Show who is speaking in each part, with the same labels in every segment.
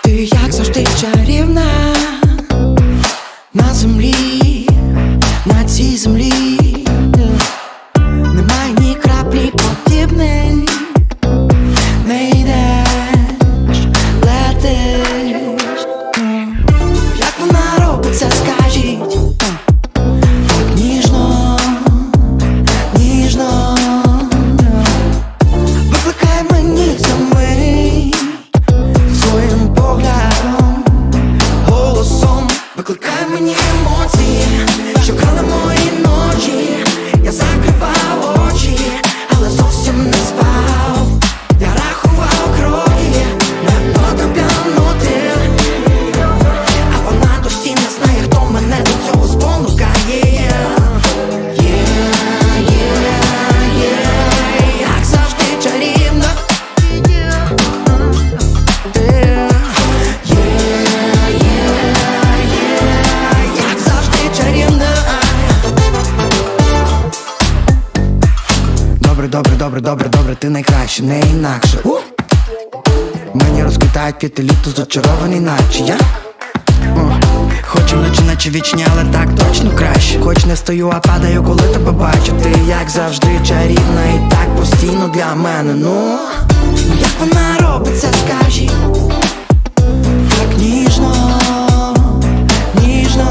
Speaker 1: Ти як завжди чарівна на землі, на цій землі. Немає ні краплі подібної. Не йдеш, летиш. Як вона робить це, скажіть? Так ніжно, ніжно. Викликай мені за мить своїм поглядом, голосом. Викликай мені емоції, що крали мої ночі. Я закривав очі, але зовсім не спав. Я рахував кроки, не потраплянути. А вона досі не знає, хто мене до цього спонукає. Як завжди чарівна. Як завжди чарівна. Добре, ти найкраще, не інакше. Мені розквітають квіти літо, зачарований наче я. Хочу вночі, наче вічні, але так точно краще. Хоч не стою, а падаю, коли тебе бачу. Ти як завжди чарівна і так постійно для мене. Ну, як вона робить це, скажіть? Так ніжно, ніжно.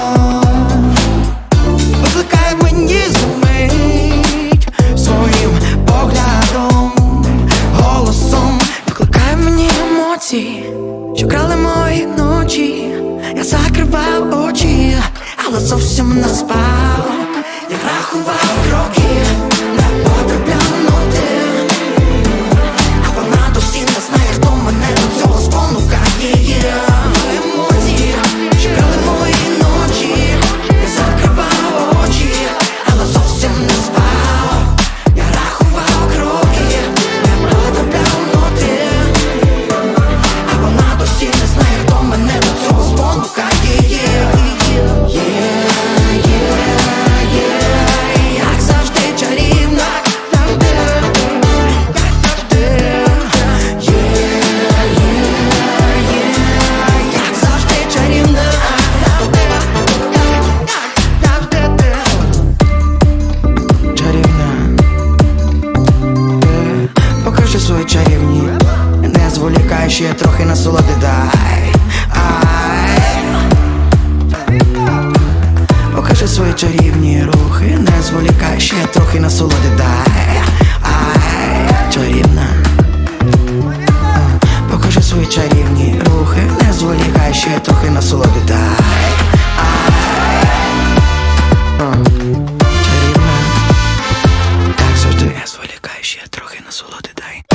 Speaker 1: Викликай мені за мить своїм поглядом, голосом. Викликай мені емоції, що крали мої ночі. Я закривав очі, але зовсім не спав. Я рахував кроки, не потраплянути. А вона досі не знає, хто мене до цього спонукає. Емоції, що крали мої ночі. Я закривав очі, але зовсім не спав. Я рахував кроки, не потраплянути. А вона досі не знає, хто мене до цього спонукає. Як завжди чарівна. Як завжди чарівна. Чарівна. Покажи свої чарівні. Не зволікай, ще трохи насолоди дай. Покажи свої чарівні рухи. Не зволікай, ще трохи насолоди дай. Чарівна. Покажи свої чарівні рухи. Не зволікай, ще трохи насолоди дай. Чарівна. Так завжди. Не зволікай, ще трохи насолоди дай.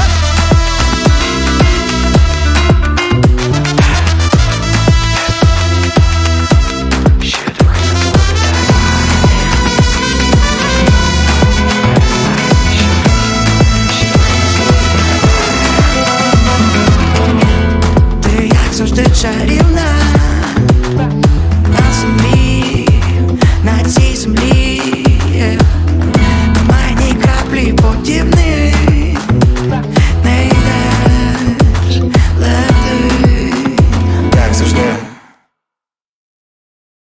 Speaker 1: Завжди чарівна.